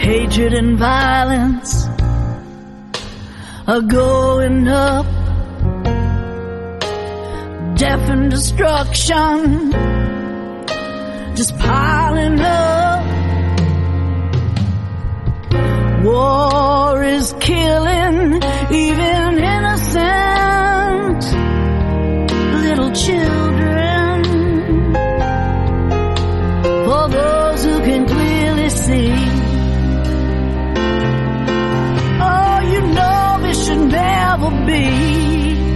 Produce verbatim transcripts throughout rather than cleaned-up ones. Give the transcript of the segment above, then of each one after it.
hatred and violence are going up. Death and destruction just piling up. War is killing even innocent little children. For those who can clearly see, oh, you know this should never be.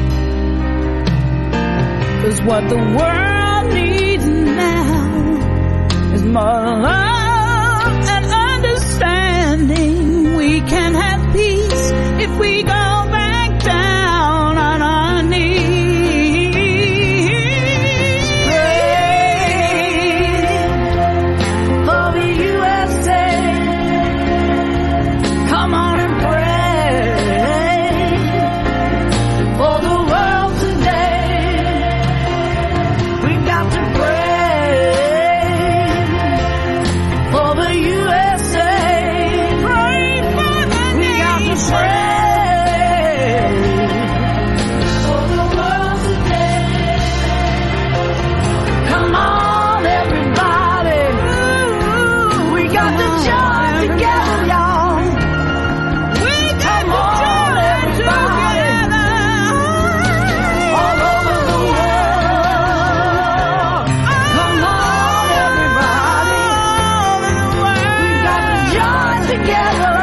'Cause what the world needs now is more love and understanding. We can have peace if we go back down on our knees. Pray for the U S A. Come on and pray for the world today. We got to pray for the U S A. Pray for the we got to pray for the world today. Come on, everybody. We got to join together, y'all. We got to join together all over the world. Come on, everybody. We got to join together.